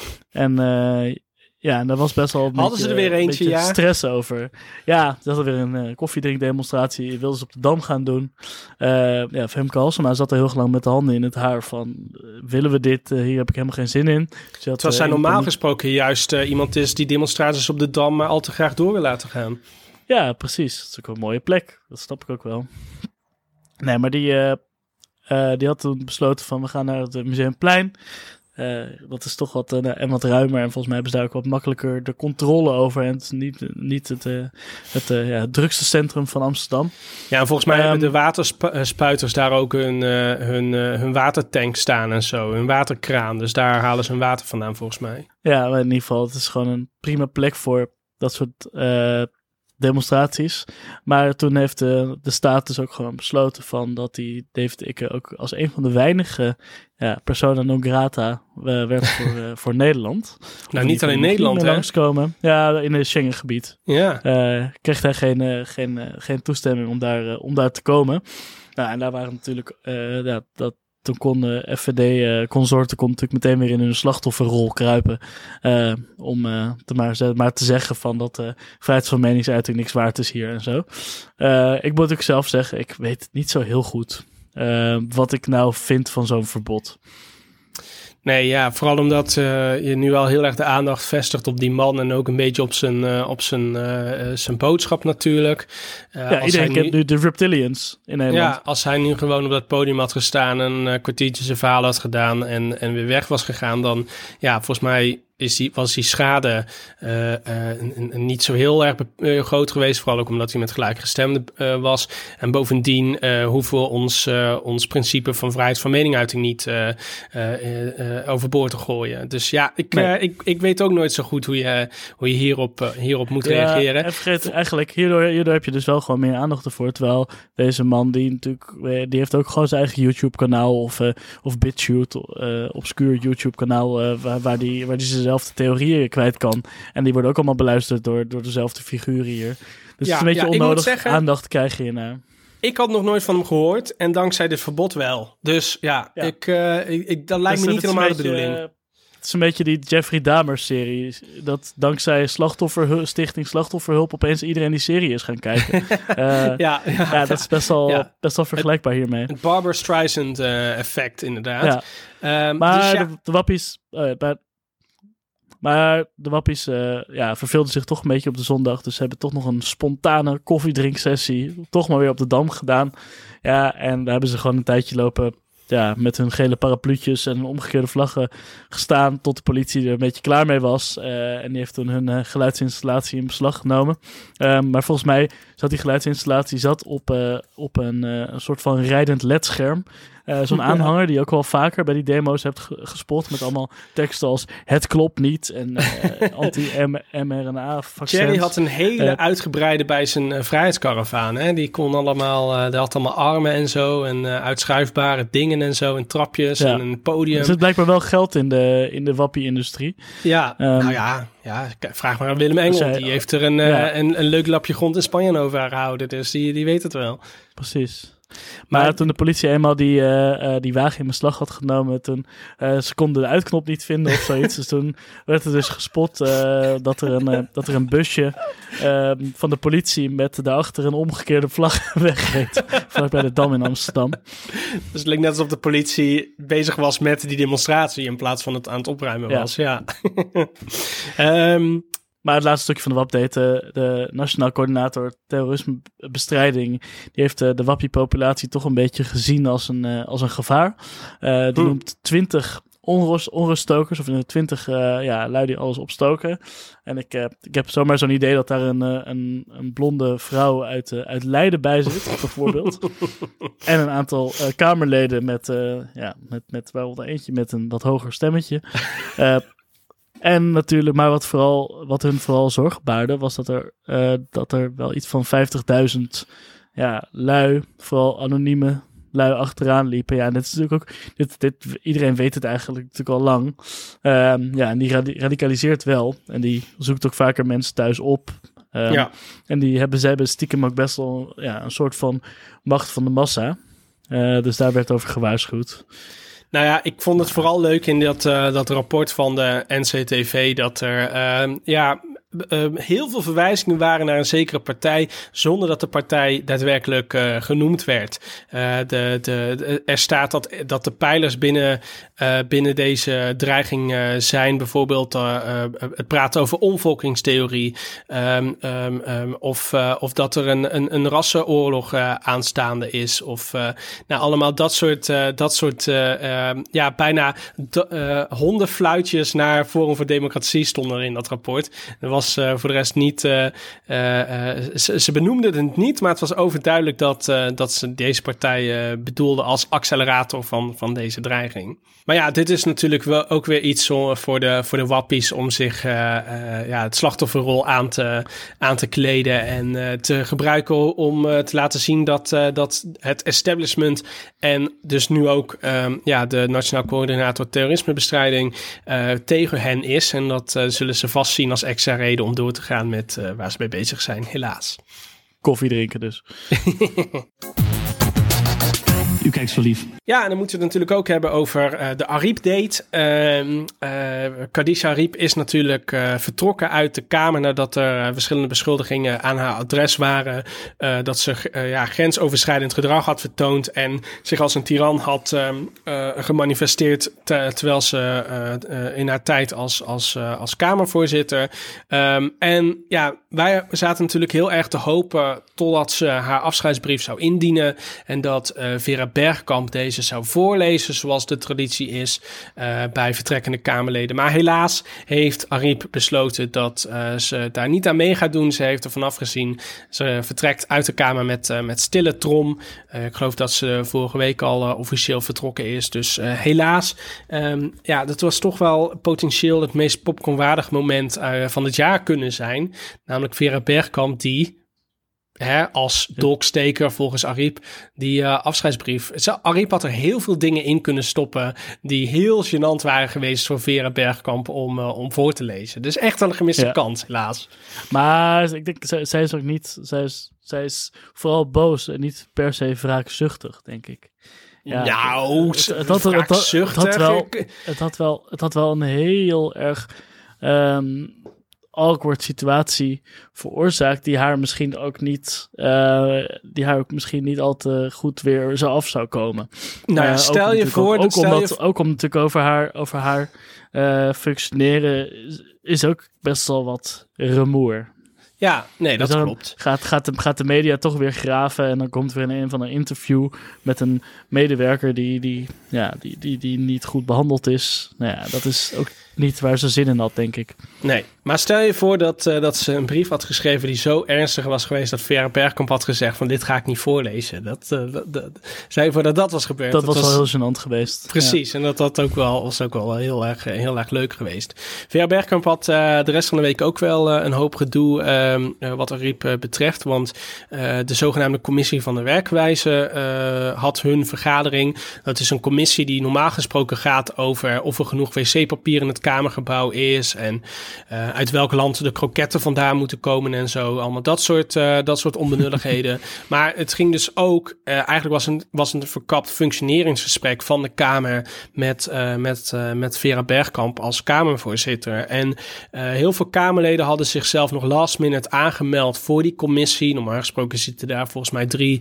En daar was best wel een beetje stress over. Ja, dat was weer een koffiedrinkdemonstratie. Die wilden ze op de Dam gaan doen. Femke Halsema zat er heel lang met de handen in het haar van: willen we dit? Hier heb ik helemaal geen zin in. Terwijl zij normaal gesproken juist iemand is die demonstraties op de Dam maar al te graag door wil laten gaan. Ja, precies. Dat is ook een mooie plek. Dat snap ik ook wel. Nee, maar die had toen besloten van: we gaan naar het Museumplein. Dat is toch wat ruimer. En volgens mij hebben ze daar ook wat makkelijker de controle over. En het is niet het drukste centrum van Amsterdam. Ja, en volgens mij hebben de waterspuiters daar ook hun watertank staan en zo. Hun waterkraan. Dus daar halen ze hun water vandaan volgens mij. Ja, maar in ieder geval, het is gewoon een prima plek voor dat soort demonstraties. Maar toen heeft de staat dus ook gewoon besloten van dat die David Icke ook als een van de weinige persona non grata werd voor Nederland. Nou, niet alleen Nederland, hè? Langskomen. Ja, in het Schengengebied. Ja. Kreeg hij geen toestemming om daar te komen. Nou, en daar waren natuurlijk toen kon FVD-consorten natuurlijk meteen weer in hun slachtofferrol kruipen. Om maar te zeggen van dat vrijheid van meningsuiting niks waard is hier en zo. Ik moet ook zelf zeggen, ik weet het niet zo heel goed wat ik nou vind van zo'n verbod. Nee, ja, vooral omdat je nu al heel erg de aandacht vestigt op die man en ook een beetje op zijn boodschap natuurlijk. Iedereen kent nu de reptilians in Nederland. Ja, als hij nu gewoon op dat podium had gestaan en een kwartiertje zijn verhaal had gedaan en weer weg was gegaan, dan volgens mij was die schade niet zo heel erg groot geweest. Vooral ook omdat hij met gelijkgestemden was. En bovendien hoeven we ons principe van vrijheid van meningsuiting niet overboord te gooien. Dus ja, ik weet ook nooit zo goed hoe je hierop moet reageren. En vergeet eigenlijk, hierdoor heb je dus wel gewoon meer aandacht ervoor. Terwijl deze man, die heeft ook gewoon zijn eigen YouTube-kanaal of BitChute, obscuur YouTube-kanaal, waar die dezelfde theorieën kwijt kan. En die worden ook allemaal beluisterd door dezelfde figuren hier. Dus het is een beetje onnodig aandacht krijg je naar. Ik had nog nooit van hem gehoord en dankzij dit verbod wel. Dus dat lijkt me niet helemaal de bedoeling. Het is een beetje die Jeffrey Dahmer-serie. Dat dankzij Stichting Slachtofferhulp opeens iedereen die serie is gaan kijken. Dat is best wel vergelijkbaar hiermee. Het Barbra Streisand effect inderdaad. Ja. Maar de wappies... Maar de wappies verveelden zich toch een beetje op de zondag. Dus ze hebben toch nog een spontane koffiedrinksessie toch maar weer op de Dam gedaan. Ja, en daar hebben ze gewoon een tijdje lopen met hun gele parapluutjes en omgekeerde vlaggen gestaan tot de politie er een beetje klaar mee was. En die heeft toen hun geluidsinstallatie in beslag genomen. Maar volgens mij zat die geluidsinstallatie op een soort van rijdend LED-scherm. Zo'n aanhanger die je ook wel vaker bij die demo's hebt gespot. Met allemaal teksten als het klopt niet en anti-mRNA-vaccins. Thierry had een hele uitgebreide bij zijn vrijheidskaravaan. Hè? Die kon allemaal, die had allemaal armen en zo. En uitschuifbare dingen en zo. En trapjes en een podium. Er zit blijkbaar wel geld in de wappie-industrie. Ja, vraag maar aan Willem Engel. Die heeft er een leuk lapje grond in Spanje over gehouden. Dus die weet het wel. Precies. Maar toen de politie eenmaal die wagen in beslag had genomen, toen ze konden de uitknop niet vinden of zoiets. Dus toen werd er dus gespot dat er een busje van de politie met daarachter een omgekeerde vlag wegreed. Vlak bij de Dam in Amsterdam. Dus het leek net alsof de politie bezig was met die demonstratie in plaats van het aan het opruimen was. Ja. Maar het laatste stukje van de WAP-date, de Nationaal Coördinator Terrorismebestrijding, die heeft de wappie-populatie toch een beetje gezien als een gevaar. Die noemt 20 onruststokers, of 20 lui die alles opstoken. En ik heb zomaar zo'n idee dat daar een blonde vrouw uit Leiden bij zit, bijvoorbeeld. En een aantal Kamerleden met waaronder eentje met een wat hoger stemmetje. En natuurlijk, maar wat hun vooral zorg baarde, was dat er wel iets van 50.000 lui, vooral anonieme lui achteraan liepen. Ja, en dit is natuurlijk ook, iedereen weet het eigenlijk natuurlijk al lang. En die radicaliseert wel. En die zoekt ook vaker mensen thuis op. En zij hebben stiekem ook best wel een soort van macht van de massa. Dus daar werd over gewaarschuwd. Nou ja, ik vond het vooral leuk in dat rapport van de NCTV dat er heel veel verwijzingen waren naar een zekere partij zonder dat de partij daadwerkelijk genoemd werd. Er staat dat de pijlers binnen deze dreiging zijn bijvoorbeeld het praten over omvolkingstheorie of dat er een rassenoorlog aanstaande is of allemaal dat soort bijna hondenfluitjes naar Forum voor Democratie stonden er in dat rapport. Er was voor de rest niet... ze benoemden het niet, maar het was overduidelijk dat ze deze partij bedoelden als accelerator van deze dreiging. Maar ja, dit is natuurlijk wel ook weer iets voor de wappies om zich het slachtofferrol aan te kleden en te gebruiken om te laten zien dat het establishment en dus nu ook de Nationaal Coördinator Terrorismebestrijding tegen hen is. En dat zullen ze vast zien als extra reden om door te gaan met waar ze mee bezig zijn, helaas. Koffie drinken dus. U kijkt zo lief. Ja, en dan moeten we het natuurlijk ook hebben over de Ariep-date. Khadija Ariep is natuurlijk vertrokken uit de Kamer nadat er verschillende beschuldigingen aan haar adres waren. Dat ze grensoverschrijdend gedrag had vertoond en zich als een tiran had gemanifesteerd terwijl ze in haar tijd als Kamervoorzitter. En ja, wij zaten natuurlijk heel erg te hopen totdat ze haar afscheidsbrief zou indienen en dat Vera Bergkamp deze zou voorlezen zoals de traditie is bij vertrekkende Kamerleden. Maar helaas heeft Ariep besloten dat ze daar niet aan mee gaat doen. Ze heeft ervan afgezien. Ze vertrekt uit de Kamer met stille trom. Ik geloof dat ze vorige week al officieel vertrokken is. Dus helaas. Dat was toch wel potentieel het meest popcornwaardig moment van het jaar kunnen zijn. Namelijk Vera Bergkamp die als dolksteker volgens Ariep die afscheidsbrief. Ariep had er heel veel dingen in kunnen stoppen die heel gênant waren geweest voor Vera Bergkamp om voor te lezen. Dus echt wel een gemiste kans, helaas. Maar ik denk, zij is ook niet... Zij is vooral boos en niet per se wraakzuchtig, denk ik. Ja, het had wel een heel erg awkward situatie veroorzaakt die haar misschien ook niet al te goed weer zo af zou komen. Nou, stel je voor... Ook om natuurlijk over haar functioneren is ook best wel wat rumoer. Ja, nee, dat klopt. Gaat de media toch weer graven en dan komt weer een van een interview met een medewerker die niet goed behandeld is. Nou ja, dat is ook niet waar ze zin in had, denk ik. Nee, maar stel je voor dat ze een brief had geschreven die zo ernstig was geweest dat Vera Bergkamp had gezegd van dit ga ik niet voorlezen. Stel je voor dat was gebeurd. Dat was wel heel gênant geweest. Precies, ja. En dat was ook wel heel erg leuk geweest. Vera Bergkamp had de rest van de week ook wel een hoop gedoe wat Ariep betreft, want de zogenaamde commissie van de werkwijze had hun vergadering. Dat is een commissie die normaal gesproken gaat over of er genoeg wc-papier in het Kamergebouw is en uit welk land de kroketten vandaan moeten komen en zo. Allemaal dat soort onbenulligheden. Maar het ging dus ook, eigenlijk was een verkapt functioneringsgesprek van de Kamer met Vera Bergkamp als Kamervoorzitter. En heel veel Kamerleden hadden zichzelf nog last minute aangemeld voor die commissie. Normaal gesproken zitten daar volgens mij 3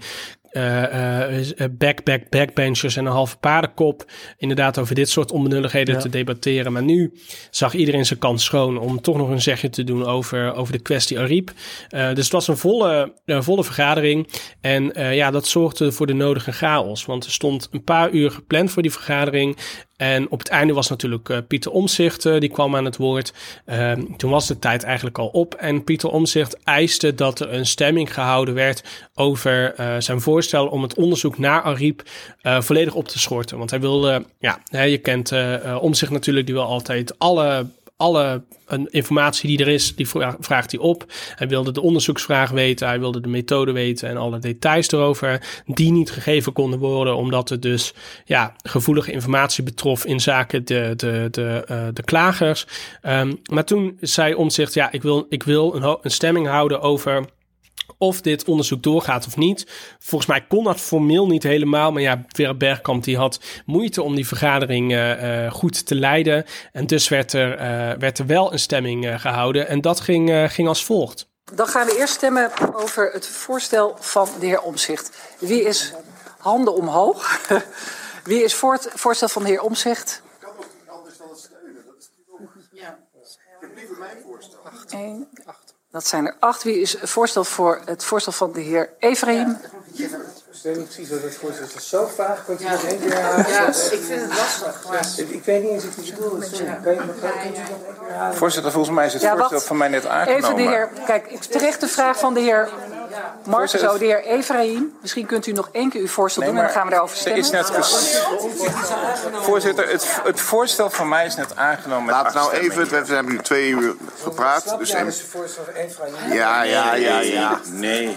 backbenchers en een halve paardenkop inderdaad over dit soort onbenulligheden te debatteren. Maar nu zag iedereen zijn kans schoon om toch nog een zegje te doen over de kwestie Ariep. Dus het was een volle vergadering en dat zorgde voor de nodige chaos, want er stond een paar uur gepland voor die vergadering. En op het einde was natuurlijk Pieter Omtzigt, die kwam aan het woord. Toen was de tijd eigenlijk al op. En Pieter Omtzigt eiste dat er een stemming gehouden werd over zijn voorstel om het onderzoek naar Ariep volledig op te schorten. Want hij wilde, je kent Omtzigt natuurlijk, die wil altijd alle informatie die er is, die vraagt hij op. Hij wilde de onderzoeksvraag weten, hij wilde de methode weten en alle details erover die niet gegeven konden worden, omdat het dus gevoelige informatie betrof in zaken de klagers. Maar toen zei Omtzigt, ik wil een stemming houden over of dit onderzoek doorgaat of niet. Volgens mij kon dat formeel niet helemaal. Maar Vera Bergkamp die had moeite om die vergadering goed te leiden. En dus werd er wel een stemming gehouden. En dat ging als volgt. Dan gaan we eerst stemmen over het voorstel van de heer Omtzigt. Wie is handen omhoog? Wie is voor het voorstel van de heer Omtzigt? Ik kan nog niet anders dan het steunen. Dat is ook goed. Ja. Ik heb liever mijn voorstel. 8. Dat zijn er 8. Wie is voorstel voor het voorstel van de heer Ephraim? Ik niet precies wat het voorstel is. Het is zo vaag. Kunt u nog één keer herhalen? Ja, ik vind het lastig. Maar... Ik weet niet eens of ik het bedoel. Kunt u nog één keer herhalen? Voorzitter, volgens mij is het voorstel van mij net aangenomen. Even de heer, kijk, terechte vraag van de heer Martenzo, de heer Ephraim. Misschien kunt u nog één keer uw voorstel doen en dan gaan we daarover stemmen. Is net Voorzitter, het voorstel van mij is net aangenomen. Laat nou even, we hebben nu 2 uur gepraat. Dus het voorstel van Ephraim. Ja. Nee.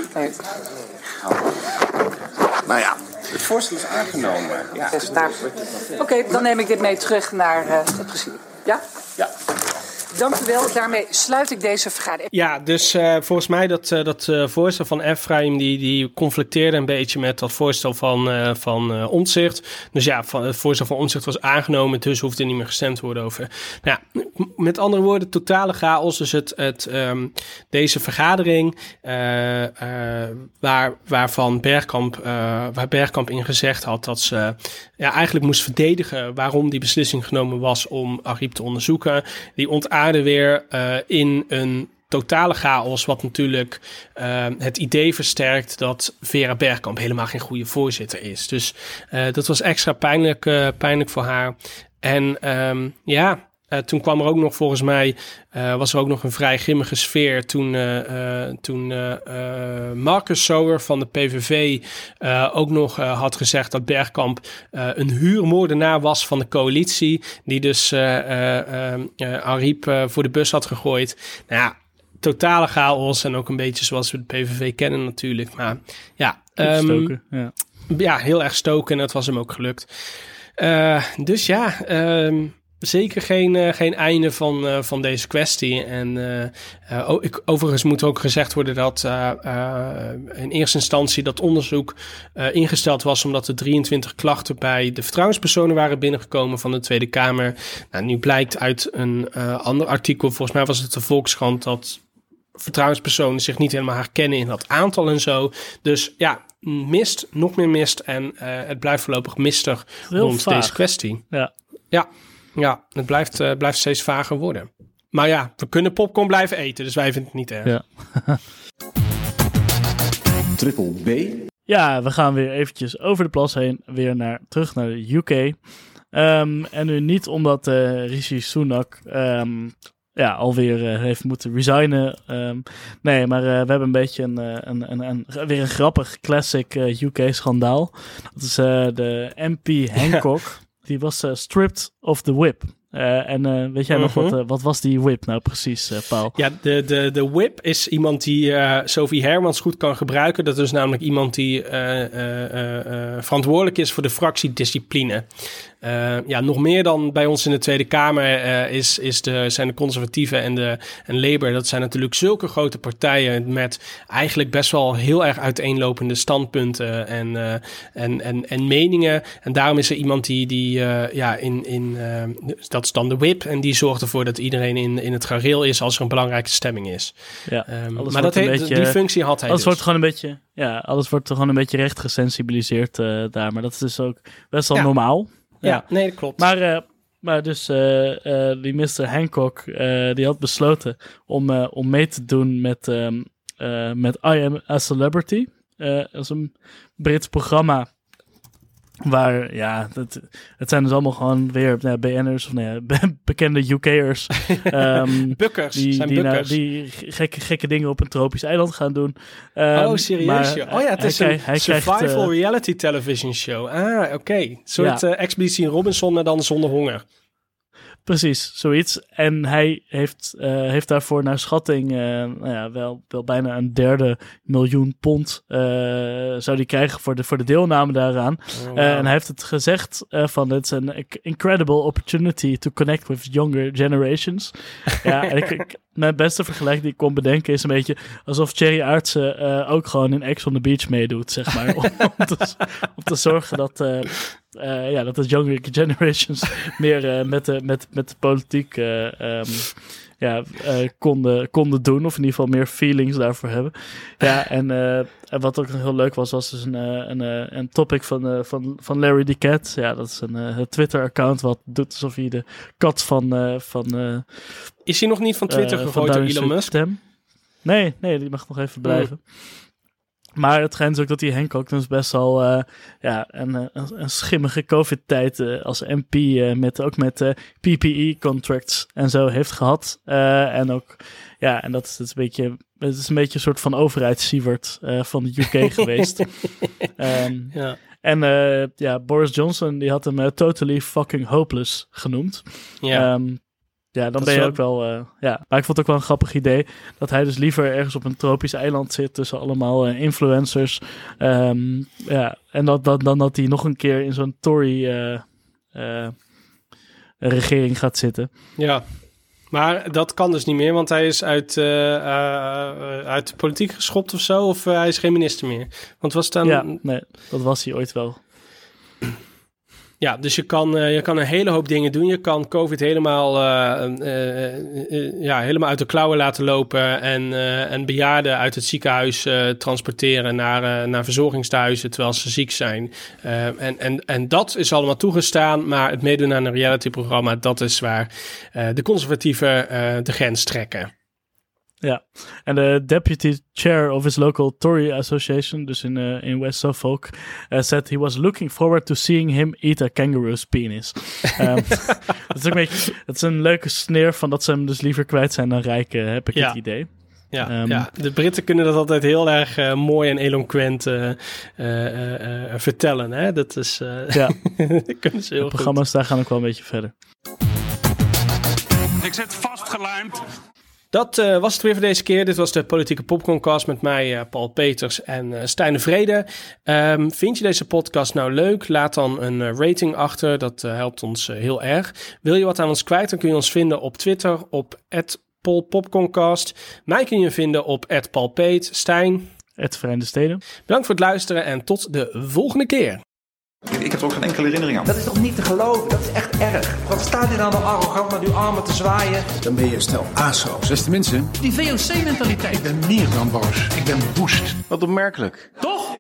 Nou ja. Het voorstel is aangenomen. Ja. Oké, dan neem ik dit mee terug naar het presidium. Ja? Ja. Dank u wel. Daarmee sluit ik deze vergadering. Ja, dus volgens mij dat voorstel van Ephraim die conflicteerde een beetje met dat voorstel van Omtzigt. Dus ja, het voorstel van Omtzigt was aangenomen, dus hoeft er niet meer gestemd te worden over. Nou ja, met andere woorden, totale chaos. Dus deze vergadering waar Bergkamp in gezegd had dat ze eigenlijk moest verdedigen waarom die beslissing genomen was om Ariep te onderzoeken. Die ontaarde weer in een totale chaos, wat natuurlijk het idee versterkt dat Vera Bergkamp helemaal geen goede voorzitter is. Dus dat was extra pijnlijk voor haar. En toen kwam er ook nog, volgens mij, was er ook nog een vrij grimmige sfeer toen Marcus Sauer van de PVV ook nog had gezegd dat Bergkamp een huurmoordenaar was van de coalitie, die dus Ariep voor de bus had gegooid. Nou ja, totale chaos en ook een beetje zoals we de PVV kennen natuurlijk. Maar ja, stoken, ja, heel erg stoken en dat was hem ook gelukt. Dus ja, zeker geen einde van deze kwestie. En overigens moet ook gezegd worden dat in eerste instantie dat onderzoek ingesteld was omdat er 23 klachten bij de vertrouwenspersonen waren binnengekomen van de Tweede Kamer. Nou, nu blijkt uit een ander artikel, volgens mij was het de Volkskrant, dat vertrouwenspersonen zich niet helemaal herkennen in dat aantal en zo. Dus ja, nog meer mist en het blijft voorlopig mistig rond vaag. Deze kwestie. Ja, het blijft steeds vager worden. Maar ja, we kunnen popcorn blijven eten, dus wij vinden het niet erg. Ja. Triple B. Ja, we gaan weer eventjes over de plas heen, weer terug naar de UK. En nu niet omdat Rishi Sunak alweer heeft moeten resignen. Nee, maar we hebben een beetje weer een grappig classic UK-schandaal. Dat is de MP Hancock. Die was stripped of the whip. En weet jij nog wat was die whip nou precies, Paul? Ja, de whip is iemand die Sophie Hermans goed kan gebruiken. Dat is namelijk iemand die verantwoordelijk is voor de fractiediscipline. Nog meer dan bij ons in de Tweede Kamer zijn de Conservatieven en Labour. Dat zijn natuurlijk zulke grote partijen met eigenlijk best wel heel erg uiteenlopende standpunten en meningen. En daarom is er iemand dat is dan de whip. En die zorgt ervoor dat iedereen in het gareel is als er een belangrijke stemming is. Ja, maar die functie had hij alles dus. Wordt gewoon een beetje, alles wordt gewoon een beetje recht gesensibiliseerd daar. Maar dat is dus ook best wel normaal. Ja, nee, dat klopt. Maar dus die Mr. Hancock, die had besloten om mee te doen met I Am a Celebrity. Dat is een Brits programma waar, het zijn dus allemaal gewoon weer BN'ers of bekende UK'ers. Bukkers, die gekke dingen op een tropisch eiland gaan doen. Serieus? Het is een survival reality television show. Oké. Een soort Expeditie Robinson, maar dan zonder honger. Precies, zoiets. En hij heeft daarvoor naar schatting wel bijna £1 300.000 zou hij krijgen voor de deelname daaraan. Wow. En hij heeft het gezegd van it's an incredible opportunity to connect with younger generations. En mijn beste vergelijking die ik kon bedenken is een beetje alsof Thierry Aartsen ook gewoon in Ex on the Beach meedoet, zeg maar. om te zorgen dat de younger generations meer met de politiek konden doen. Of in ieder geval meer feelings daarvoor hebben. Ja, en wat ook heel leuk was dus een topic van Larry the Cat. Ja, dat is een Twitter-account wat doet alsof hij de kat van is hij nog niet van Twitter gegooid door Elon Musk? Nee, die mag nog even blijven. Maar het schijnt ook dat die Hancock dus best wel een schimmige COVID-tijd als MP met PPE-contracts en zo heeft gehad. En ook, en dat is een beetje een soort van overheidssievert van de UK geweest. En Boris Johnson die had hem totally fucking hopeless genoemd. Ja. Dan dat ben je ook wel... Maar ik vond het ook wel een grappig idee dat hij dus liever ergens op een tropisch eiland zit tussen allemaal influencers. En dan dat hij nog een keer in zo'n Tory regering gaat zitten. Ja. Maar dat kan dus niet meer, want hij is uit de politiek geschopt of zo. Of hij is geen minister meer. Want was dan... Ja, nee, dat was hij ooit wel. Ja, dus je kan een hele hoop dingen doen. Je kan COVID helemaal uit de klauwen laten lopen en bejaarden uit het ziekenhuis transporteren naar verzorgingstehuizen terwijl ze ziek zijn. En dat is allemaal toegestaan, maar het meedoen aan een realityprogramma, dat is waar de conservatieven de grens trekken. Ja, en de deputy chair of his local Tory association, dus in West Suffolk, said he was looking forward to seeing him eat a kangaroo's penis. Dat is een leuke sneer van dat ze hem dus liever kwijt zijn dan rijk, heb ik het idee. Ja, de Britten kunnen dat altijd heel erg mooi en eloquent vertellen. Hè? Dat is, dat kunnen ze heel de programma's goed. Daar gaan ook wel een beetje verder. Ik zit vastgelijmd. Dat was het weer voor deze keer. Dit was de Politieke Popcorncast met mij, Paul Peters en Stijn de Vrede. Vind je deze podcast nou leuk? Laat dan een rating achter. Dat helpt ons heel erg. Wil je wat aan ons kwijt? Dan kun je ons vinden op Twitter op @PolPopcorncast. Mij kun je vinden op @PaulPeet. Stijn. @Verenigde Bedankt voor het luisteren en tot de volgende keer. Ik heb er ook geen enkele herinnering aan. Dat is toch niet te geloven? Dat is echt erg. Wat staat hier nou nog arrogant met uw armen te zwaaien? Dan ben je stel ASO's. Beste mensen. Die VOC-mentaliteit. Ik ben meer dan boos. Ik ben woest. Wat opmerkelijk. Toch?